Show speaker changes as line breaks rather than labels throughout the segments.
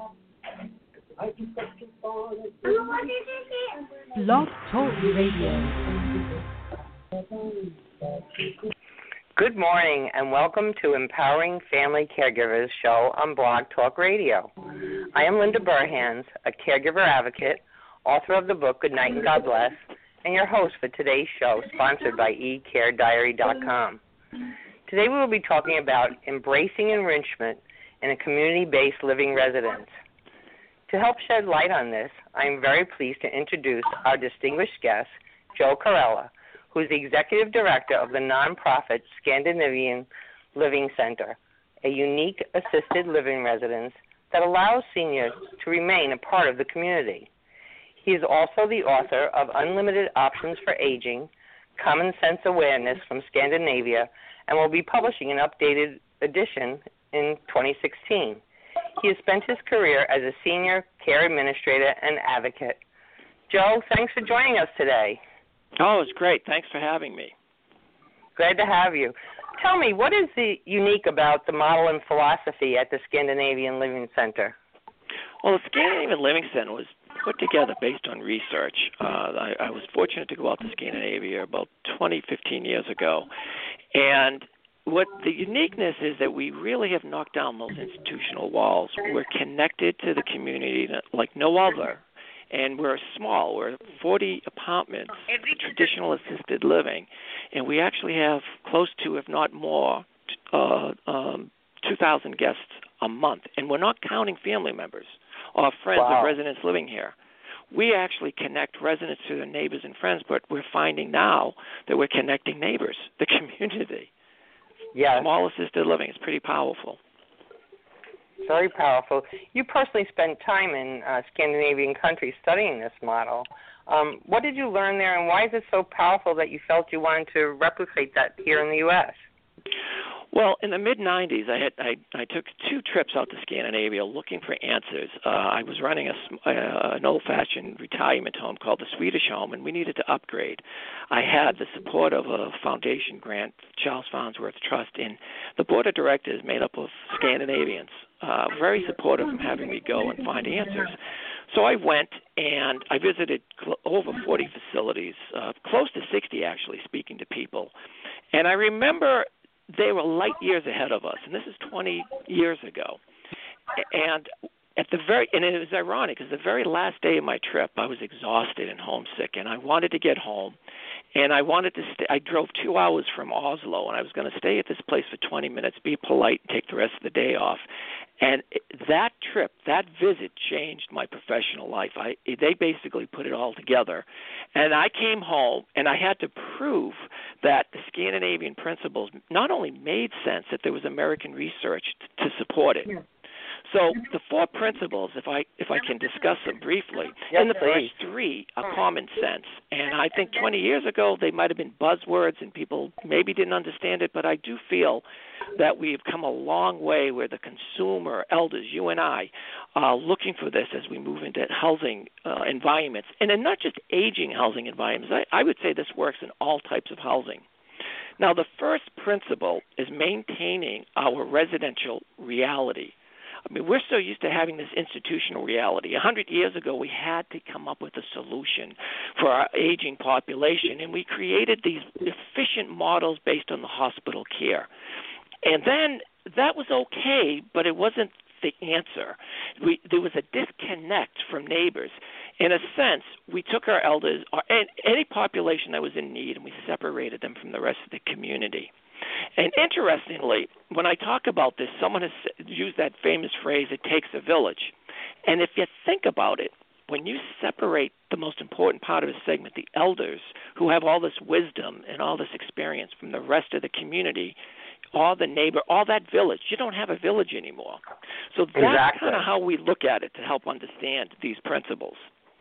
Blog Talk Radio.
Good morning and welcome to Empowering Family Caregivers show on Blog Talk Radio. I am Linda Burhans, a caregiver advocate, author of the book Good Night and God Bless, and your host for today's show, sponsored by eCareDiary.com. Today we will be talking about embracing enrichment in a community-based living residence. To help shed light on this, I am very pleased to introduce our distinguished guest, Joe Carella, who is the Executive Director of the nonprofit Scandinavian Living Center, a unique assisted living residence that allows seniors to remain a part of the community. He is also the author of Unlimited Options for Aging, Common Sense Awareness from Scandinavia, and will be publishing an updated edition in 2016. He has spent his career as a senior care administrator and advocate. Joe, thanks for joining us today.
Oh, it's great. Thanks for having me.
Glad to have you. Tell me, what is unique about the model and philosophy at the Scandinavian Living Center?
Well, the Scandinavian Living Center was put together based on research. I was fortunate to go out to Scandinavia about 15 years ago, and what the uniqueness is that we really have knocked down those institutional walls. We're connected to the community like no other, and we're small. We're 40 apartments, traditional assisted living, and we actually have close to, if not more, 2,000 guests a month, and we're not counting family members or friends of residents living here. We actually connect residents to their neighbors and friends, but we're finding now that we're connecting neighbors, the community.
Yes.
Small assisted living is pretty powerful.
Very powerful. You personally spent time in Scandinavian countries studying this model. What did you learn there, and why is it so powerful that you felt you wanted to replicate that here in the U.S.?
Well, in the mid-'90s, I took 2 trips out to Scandinavia looking for answers. I was running an old-fashioned retirement home called the Swedish Home, and we needed to upgrade. I had the support of a foundation grant, Charles Farnsworth Trust, and the board of directors made up of Scandinavians, very supportive of having me go and find answers. So I went and I visited over 40 facilities, close to 60 actually, speaking to people. And I remember they were light years ahead of us, and this is 20 years ago. And it was ironic because the very last day of my trip, I was exhausted and homesick, and I wanted to get home. And I wanted to stay. I drove 2 hours from Oslo, and I was going to stay at this place for 20 minutes, be polite, and take the rest of the day off. And that trip, that visit changed my professional life. They basically put it all together. And I came home, and I had to prove that the Scandinavian principles not only made sense, that there was American research to support it. Yeah. So the 4 principles, if I can discuss them briefly, and the first 3 are common sense. And I think 20 years ago they might have been buzzwords and people maybe didn't understand it, but I do feel that we've come a long way where the consumer, elders, you and I, are looking for this as we move into housing environments. And then not just aging housing environments. I would say this works in all types of housing. Now, the first principle is maintaining our residential reality. I mean, we're so used to having this institutional reality. 100 years ago, we had to come up with a solution for our aging population, and we created these efficient models based on the hospital care. And then that was okay, but it wasn't the answer. There was a disconnect from neighbors. In a sense, we took our elders, and any population that was in need, and we separated them from the rest of the community. And interestingly, when I talk about this, someone has used that famous phrase, it takes a village. And if you think about it, when you separate the most important part of a segment, the elders who have all this wisdom and all this experience from the rest of the community, all the neighbor, all that village, you don't have a village anymore. So that's kind of how we look at it to help understand these principles.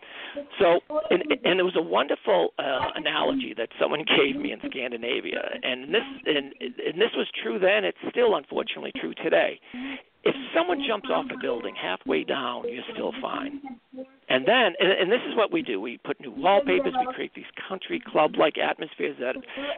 So, and there was a wonderful analogy that someone gave me in Scandinavia, and this was true then. It's still unfortunately true today. If someone jumps off a building halfway down, you're still fine. And then, and this is what we do: we put new wallpapers, we create these country club-like atmospheres that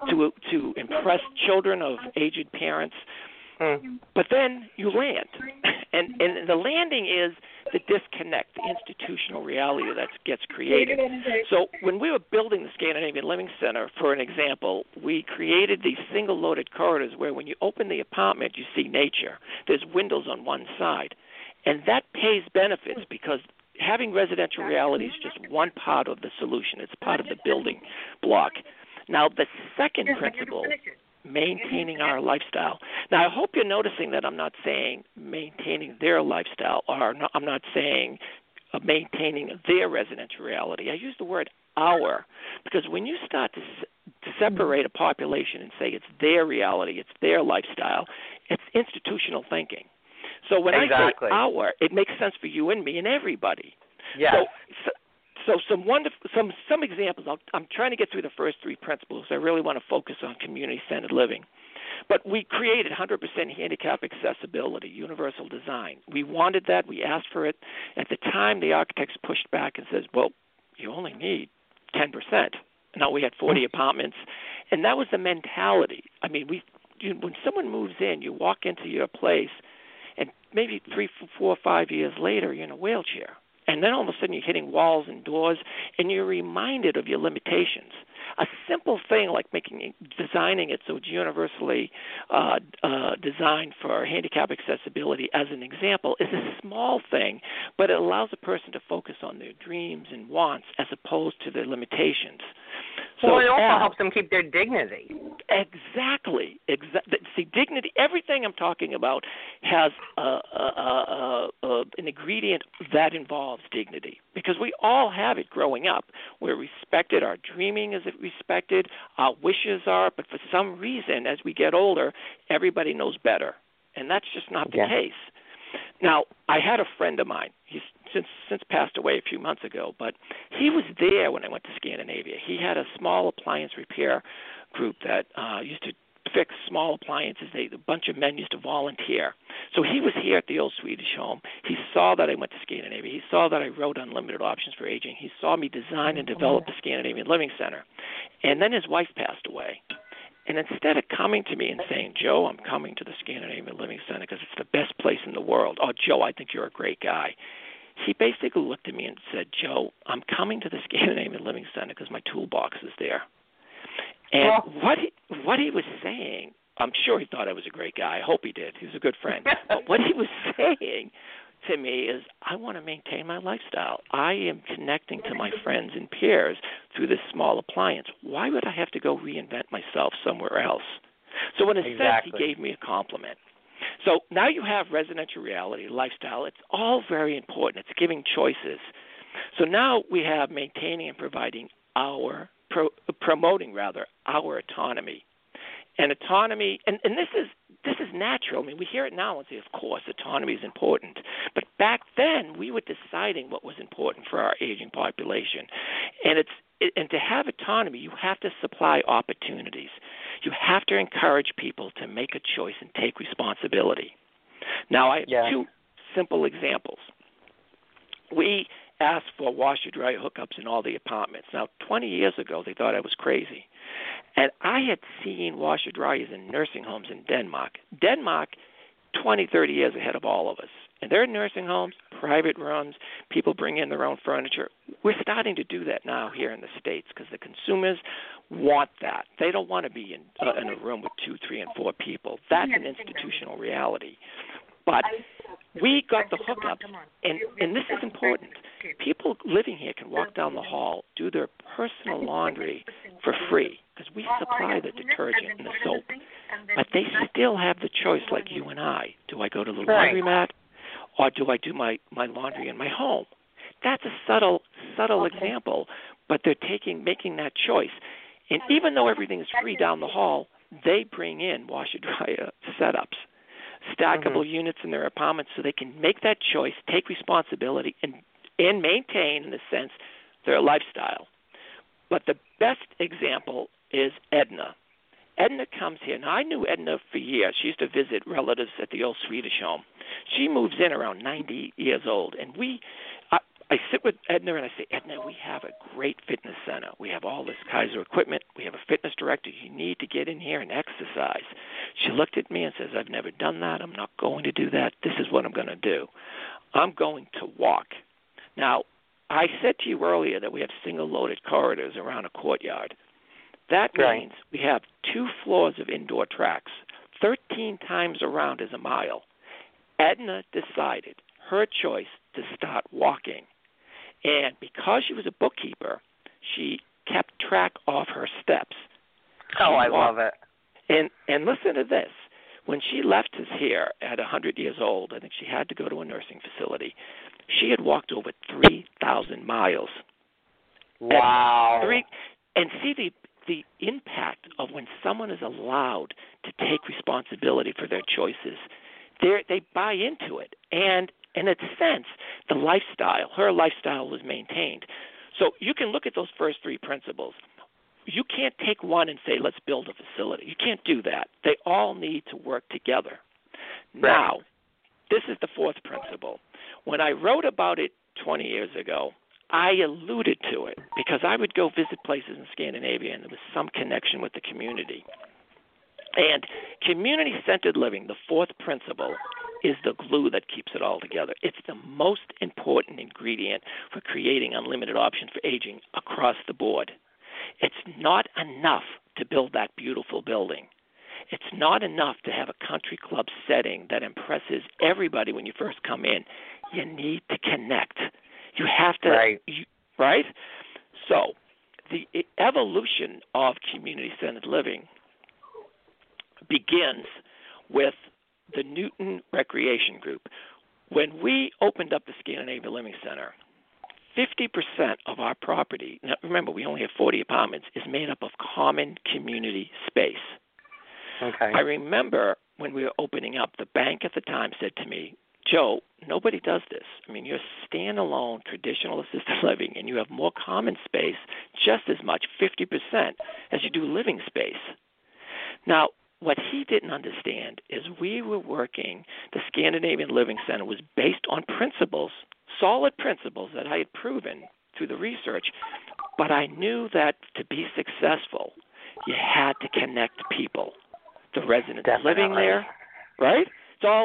to impress children of aged parents. But then you land, And the landing is the disconnect, the institutional reality that gets created. So when we were building the Scandinavian Living Center, for an example, we created these single-loaded corridors where when you open the apartment, you see nature. There's windows on one side. And that pays benefits because having residential reality is just one part of the solution. It's part of the building block. Now, the second principle, maintaining our lifestyle. Now, I hope you're noticing that I'm not saying maintaining their lifestyle, or I'm not saying maintaining their residential reality. I use the word our, because when you start to separate a population and say it's their reality, it's their lifestyle, it's institutional thinking. So when I say our, it makes sense for you and me and everybody.
Yes.
So some examples. I'm trying to get through the first three principles. I really want to focus on community-centered living. But we created 100% handicap accessibility, universal design. We wanted that. We asked for it. At the time, the architects pushed back and says, well, you only need 10%. Now we had 40 apartments, and that was the mentality. I mean, when someone moves in, you walk into your place, and maybe 3, 4, 5 years later, you're in a wheelchair. And then all of a sudden you're hitting walls and doors, and you're reminded of your limitations. A simple thing like designing it so it's universally designed for handicap accessibility, as an example, is a small thing, but it allows a person to focus on their dreams and wants as opposed to their limitations.
So it also helps them keep their dignity.
Exactly. See, dignity, everything I'm talking about has an ingredient that involves dignity, because we all have it growing up. We're respected. Our dreaming is respected. Our wishes are. But for some reason, as we get older, everybody knows better. And that's just not the case. Now, I had a friend of mine. He's since passed away a few months ago, but he was there when I went to Scandinavia. He had a small appliance repair group that used to fix small appliances. A bunch of men used to volunteer. So he was here at the old Swedish home. He saw that I went to Scandinavia. He saw that I wrote Unlimited Options for Aging. He saw me design and develop the Scandinavian Living Center. And then his wife passed away. And instead of coming to me and saying, Joe, I'm coming to the Scandinavian Living Center because it's the best place in the world. Oh, Joe, I think you're a great guy. He basically looked at me and said, Joe, I'm coming to the Scandinavian Living Center because my toolbox is there. And what he was saying, I'm sure he thought I was a great guy. I hope he did. He was a good friend. But what he was saying to me is, I want to maintain my lifestyle. I am connecting to my friends and peers through this small appliance. Why would I have to go reinvent myself somewhere else? So in a sense, he gave me a compliment. So now you have residential reality, lifestyle. It's all very important. It's giving choices. So now we have maintaining and providing promoting our autonomy. And autonomy, and this is natural. I mean, we hear it now and say, of course, autonomy is important. But back then, we were deciding what was important for our aging population. And to have autonomy, you have to supply opportunities. You have to encourage people to make a choice and take responsibility. Now, I have two simple examples. We asked for washer-dryer hookups in all the apartments. Now, 20 years ago, they thought I was crazy. And I had seen washer-dryers in nursing homes in Denmark. Denmark, 20, 30 years ahead of all of us. And they're nursing homes, private rooms, people bring in their own furniture. We're starting to do that now here in the States because the consumers want that. They don't want to be in a room with 2, 3, and 4 people. That's an institutional reality. But we got the hookups, and this is important. People living here can walk down the hall, do their personal laundry for free because we supply the detergent and the soap. But they still have the choice like you and I. Do I go to the laundromat or do I do my laundry in my home? That's a subtle example, but they're making that choice. And even though everything is free down the hall, they bring in washer-dryer setups, stackable units in their apartments so they can make that choice, take responsibility, and maintain, in a sense, their lifestyle. But the best example is Edna. Edna comes here. Now, I knew Edna for years. She used to visit relatives at the old Swedish home. She moves in around 90 years old, and I sit with Edna and I say, Edna, we have a great fitness center. We have all this Kaiser equipment. We have a fitness director. You need to get in here and exercise. She looked at me and says, I've never done that. I'm not going to do that. This is what I'm going to do. I'm going to walk. Now, I said to you earlier that we have single-loaded corridors around a courtyard. That means we have 2 floors of indoor tracks. 13 times around is a mile. Edna decided her choice to start walking. And because she was a bookkeeper, she kept track of her steps.
I love it.
And listen to this. When she left us here at 100 years old, I think she had to go to a nursing facility, she had walked over 3,000 miles.
Wow.
And see the impact of when someone is allowed to take responsibility for their choices. They buy into it. And in a sense, her lifestyle was maintained. So you can look at those first 3 principles. You can't take one and say, let's build a facility. You can't do that. They all need to work together. Right. Now, this is the 4th principle. When I wrote about it 20 years ago, I alluded to it because I would go visit places in Scandinavia and there was some connection with the community. And community-centered living, the 4th principle, is the glue that keeps it all together. It's the most important ingredient for creating unlimited options for aging across the board. It's not enough to build that beautiful building. It's not enough to have a country club setting that impresses everybody when you first come in. You need to connect. You have to, right? So the evolution of community-centered living begins with the Newton Recreation Group. When we opened up the Scandinavia Living Center, 50% of our property, now remember we only have 40 apartments, is made up of common community space.
Okay.
I remember when we were opening up, the bank at the time said to me, Joe, nobody does this. I mean, you're standalone traditional assisted living and you have more common space, just as much, 50%, as you do living space. Now, what he didn't understand is we were working, the Scandinavian Living Center was based on principles, solid principles that I had proven through the research, but I knew that to be successful, you had to connect people. The residents living there, right? It's all,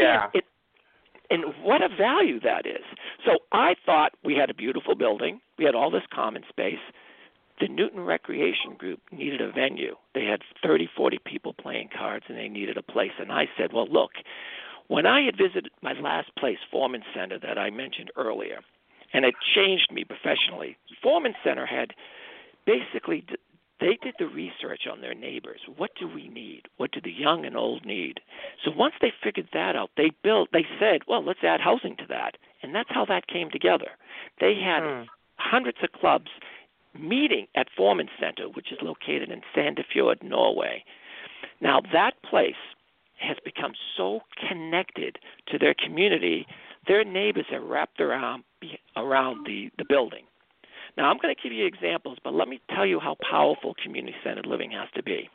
and what a value that is. So I thought we had a beautiful building. We had all this common space. The Newton Recreation Group needed a venue. They had 30, 40 people playing cards, and they needed a place. And I said, well, look, when I had visited my last place, Foreman Center, that I mentioned earlier, and it changed me professionally, Foreman Center had basically, they did the research on their neighbors. What do we need? What do the young and old need? So once they figured that out, they said, well, let's add housing to that. And that's how that came together. They had hundreds of clubs meeting at Foreman Center, which is located in Sandefjord, Norway. Now, that place has become so connected to their community, their neighbors are wrapped around the building. Now, I'm going to give you examples, but let me tell you how powerful community-centered living has to be.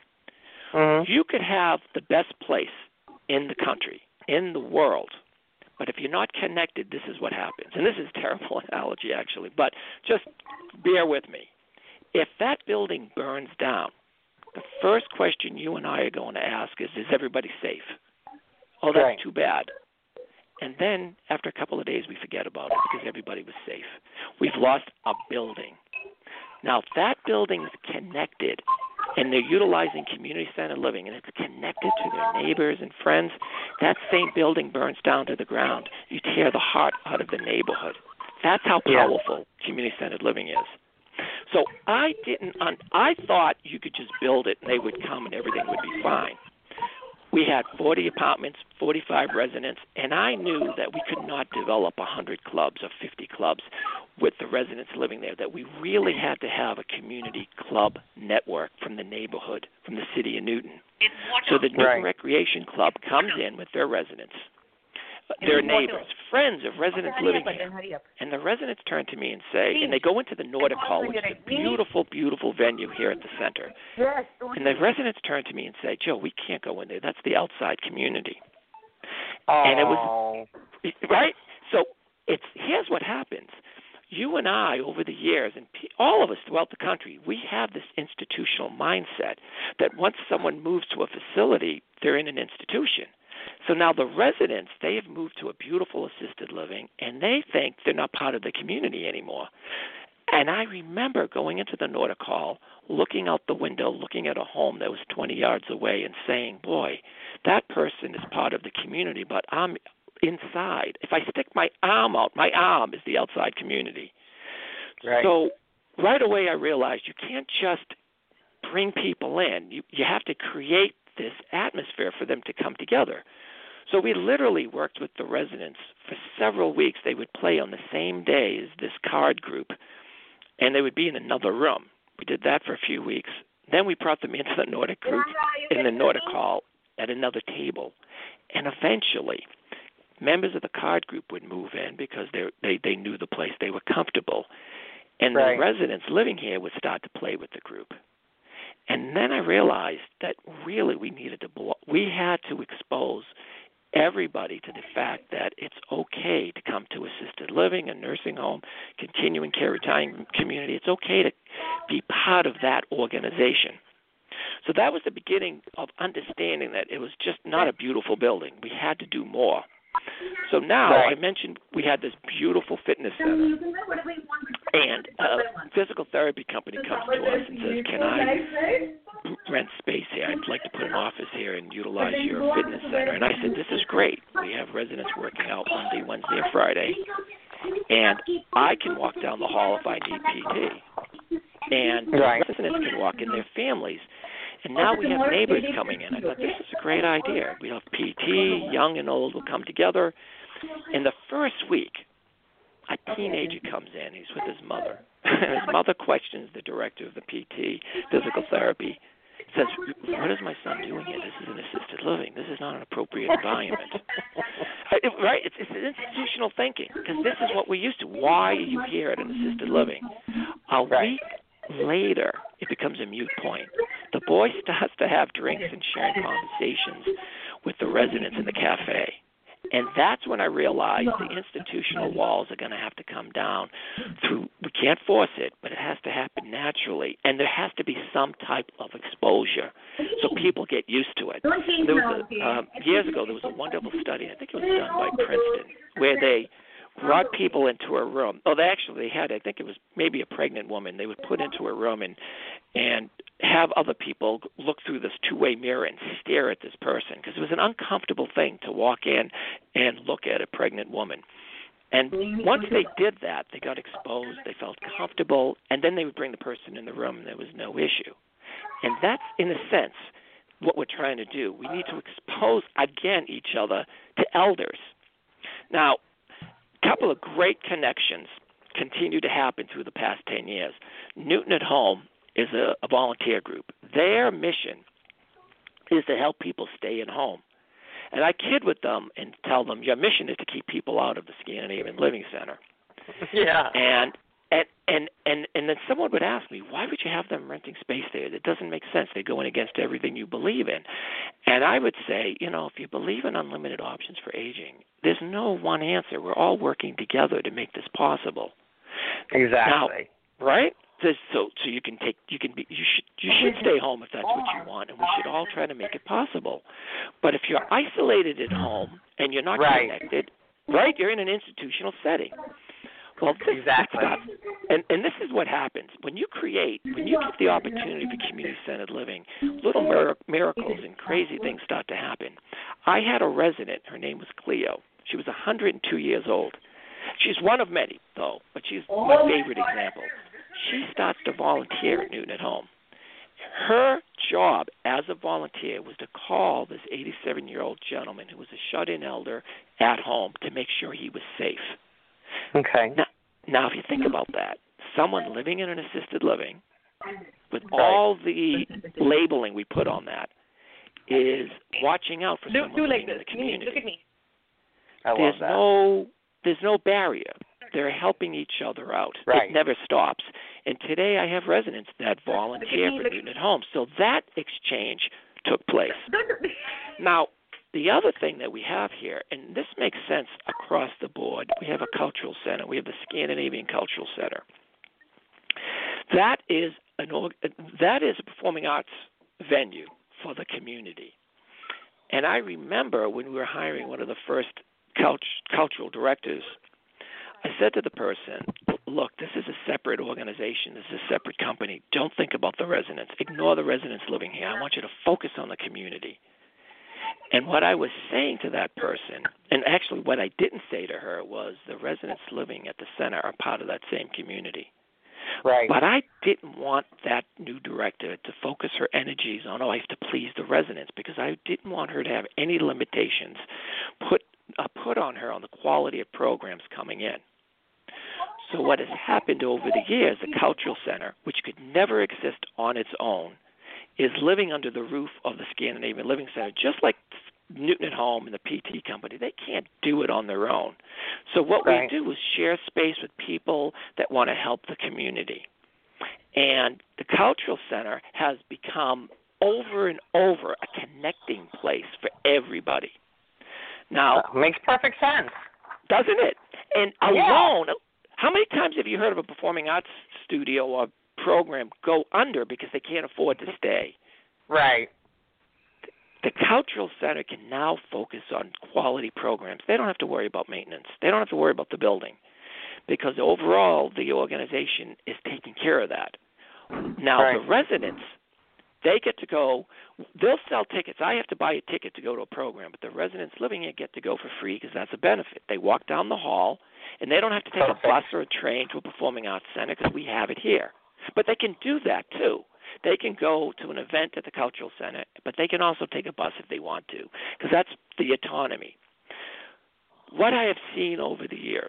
You could have the best place in the country, in the world, but if you're not connected, this is what happens. And this is a terrible analogy, actually, but just bear with me. If that building burns down, the first question you and I are going to ask is everybody safe? Oh, that's too bad. And then after a couple of days, we forget about it because everybody was safe. We've lost a building. Now, if that building is connected and they're utilizing community-centered living and it's connected to their neighbors and friends, that same building burns down to the ground. You tear the heart out of the neighborhood. That's how powerful community-centered living is. So I thought you could just build it and they would come and everything would be fine. We had 40 apartments, 45 residents, and I knew that we could not develop 100 clubs or 50 clubs with the residents living there, that we really had to have a community club network from the neighborhood, from the city of Newton. So the Newton Recreation Club comes in with their residents, their neighbors, friends of residents living here. And the residents turn to me and say, and they go into the Nordic Hall, which is a beautiful, beautiful venue here at the center. And the residents turn to me and say, Joe, we can't go in there. That's the outside community. And it was, right? So here's what happens. You and I, over the years, and all of us throughout the country, we have this institutional mindset that once someone moves to a facility, they're in an institution. So now the residents, they have moved to a beautiful assisted living, and they think they're not part of the community anymore. And I remember going into the Nordic Hall, looking out the window, looking at a home that was 20 yards away and saying, boy, that person is part of the community, but I'm inside. If I stick my arm out, my arm is the outside community.
Right.
So right away I realized you can't just bring people in. You have to create this atmosphere for them to come together. So we literally worked with the residents for several weeks. They would play on the same day as this card group, and they would be in another room. We did that for a few weeks. Then we brought them into the Nordic group in the Nordic Hall at another table. And eventually, members of the card group would move in because they knew the place. They were comfortable. And
Right.
the residents living here would start to play with the group. And then I realized that really we had to expose everybody to the fact that it's okay to come to assisted living, a nursing home, continuing care retirement community. It's okay to be part of that organization. So that was the beginning of understanding that it was just not a beautiful building. We had to do more. So now
Right.
I mentioned we had this beautiful fitness center, and a physical therapy company comes to us and says, can I rent space here? I'd like to put an office here and utilize your fitness center. And I said, this is great. We have residents working out Monday, Wednesday, and Friday, and I can walk down the hall if I need PT. And
Right.
residents can walk in their families. And now we have neighbors coming in. I thought, this is a great idea. We have PT, young and old will come together. In the first week, a teenager comes in. He's with his mother. His mother questions the director of the PT, physical therapy, says, what is my son doing here? This is an assisted living. This is not an appropriate environment. Right? It's institutional thinking, because this is what we're used to. Why are you here at an assisted living? A week later, it becomes a moot point. The boy starts to have drinks and sharing conversations with the residents in the cafe. And that's when I realized the institutional walls are going to have to come down through, we can't force it, but it has to happen naturally. And there has to be some type of exposure so people get used to it. There was years ago, there was a wonderful study, I think it was done by Princeton, where they brought people into a room. Oh, they had, I think it was maybe a pregnant woman. They would put into a room and have other people look through this two-way mirror and stare at this person, because it was an uncomfortable thing to walk in and look at a pregnant woman. And once they did that, they got exposed, they felt comfortable, and then they would bring the person in the room and there was no issue. And that's, in a sense, what we're trying to do. We need to expose, again, each other to elders. Now, a couple of great connections continue to happen through the past 10 years. Newton at Home is a volunteer group. Their mission is to help people stay at home. And I kid with them and tell them, your mission is to keep people out of the Scandinavian Living Center.
Yeah.
And then someone would ask me, why would you have them renting space there? That doesn't make sense. They're going against everything you believe in. And I would say, if you believe in unlimited options for aging, there's no one answer. We're all working together to make this possible.
Exactly.
Now, right? So you should stay home if that's what you want, and we should all try to make it possible. But if you're isolated at home and you're not connected, right, you're in an institutional setting. Well,
exactly.
And this is what happens. When you get the opportunity for community-centered living, little miracles and crazy things start to happen. I had a resident, her name was Cleo. She was 102 years old. She's one of many, though, but she's my favorite example. She starts to volunteer at Newton at Home. Her job as a volunteer was to call this 87-year-old gentleman who was a shut-in elder at home to make sure he was safe.
Okay.
Now, if you think about that, someone living in an assisted living with all the labeling we put on that is watching out for someone living in the community.
Look at me.
I love that.
There's no barrier. They're helping each other out.
Right.
It never stops. And today I have residents that volunteer for Newton at Home. So that exchange took place. Now, The other thing that we have here, and this makes sense across the board, we have a cultural center. We have the Scandinavian Cultural Center. That is a performing arts venue for the community. And I remember when we were hiring one of the first cultural directors, I said to the person, look, this is a separate organization. This is a separate company. Don't think about the residents. Ignore the residents living here. I want you to focus on the community. And what I was saying to that person, and actually what I didn't say to her, was the residents living at the center are part of that same community.
Right.
But I didn't want that new director to focus her energies on, I have to please the residents, because I didn't want her to have any limitations put on her on the quality of programs coming in. So what has happened over the years, the Cultural Center, which could never exist on its own, is living under the roof of the Scandinavian Living Center, just like Newton at Home and the PT Company. They can't do it on their own. So what we do is share space with people that want to help the community. And the Cultural Center has become over and over a connecting place for everybody. Now,
makes perfect sense.
Doesn't it? And alone, how many times have you heard of a performing arts studio or program go under because they can't afford to stay?
Right.
The Cultural Center can now focus on quality programs. They don't have to worry about maintenance. They don't have to worry about the building, because overall the organization is taking care of that. Now, the residents, they get to go. They'll sell tickets. I have to buy a ticket to go to a program, but the residents living here get to go for free because that's a benefit. They walk down the hall, and they don't have to take a bus or a train to a performing arts center because we have it here. But they can do that, too. They can go to an event at the Cultural Center, but they can also take a bus if they want to, because that's the autonomy. What I have seen over the years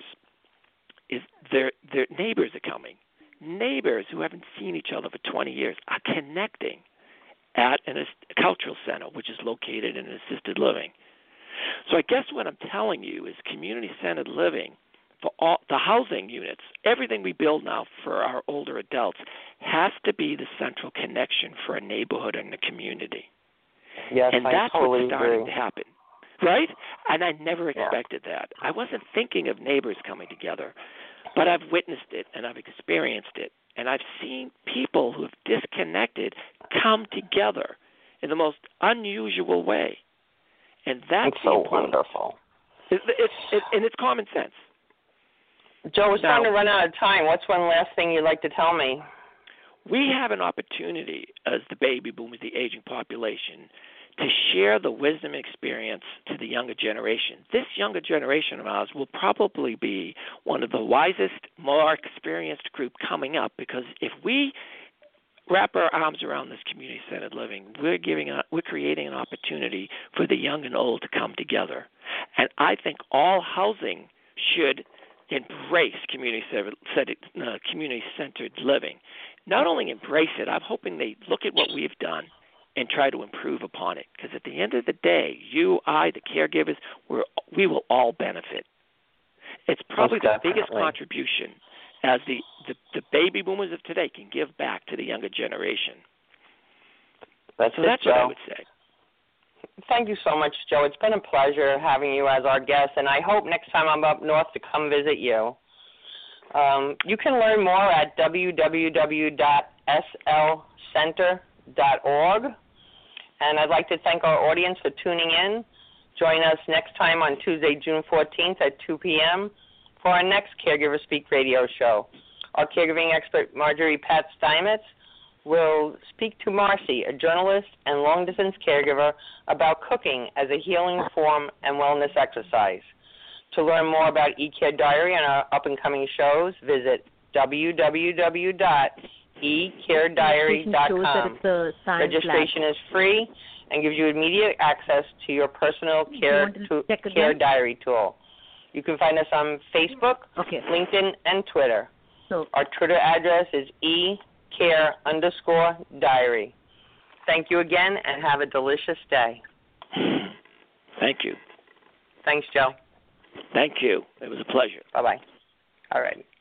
is their neighbors are coming. Neighbors who haven't seen each other for 20 years are connecting at a cultural center, which is located in an assisted living. So I guess what I'm telling you is community-centered living for all the housing units, everything we build now for our older adults, has to be the central connection for a neighborhood and a community.
Yes,
and that's
totally
what's starting
agree.
to happen, right? And I never expected that. I wasn't thinking of neighbors coming together, but I've witnessed it and I've experienced it, and I've seen people who have disconnected come together in the most unusual way, and that's
so wonderful.
And it's common sense.
Joe, we're starting to run out of time. What's one last thing you'd like to tell me?
We have an opportunity as the baby boomers, the aging population, to share the wisdom and experience to the younger generation. This younger generation of ours will probably be one of the wisest, more experienced group coming up, because if we wrap our arms around this community-centered living, we're creating an opportunity for the young and old to come together. And I think all housing should embrace community-centered living. Not only embrace it, I'm hoping they look at what we've done and try to improve upon it. Because at the end of the day, you, I, the caregivers, we will all benefit. It's probably the biggest contribution as the baby boomers of today can give back to the younger generation. That's what I would say.
Thank you so much, Joe. It's been a pleasure having you as our guest, and I hope next time I'm up north to come visit you. You can learn more at www.slcenter.org, and I'd like to thank our audience for tuning in. Join us next time on Tuesday, June 14th at 2 p.m. for our next Caregiver Speak radio show. Our caregiving expert, Marjorie Pat Steinmetz, will speak to Marcy, a journalist and long-distance caregiver, about cooking as a healing form and wellness exercise. To learn more about eCare Diary and our up-and-coming shows, visit www.ecarediary.com. Registration is free and gives you immediate access to your personal care diary tool. You can find us on Facebook, LinkedIn, and Twitter. Our Twitter address is ecare_diary. Thank you again, and have a delicious day.
Thank you.
Thanks, Joe.
Thank you. It was a pleasure.
Bye-bye. All right.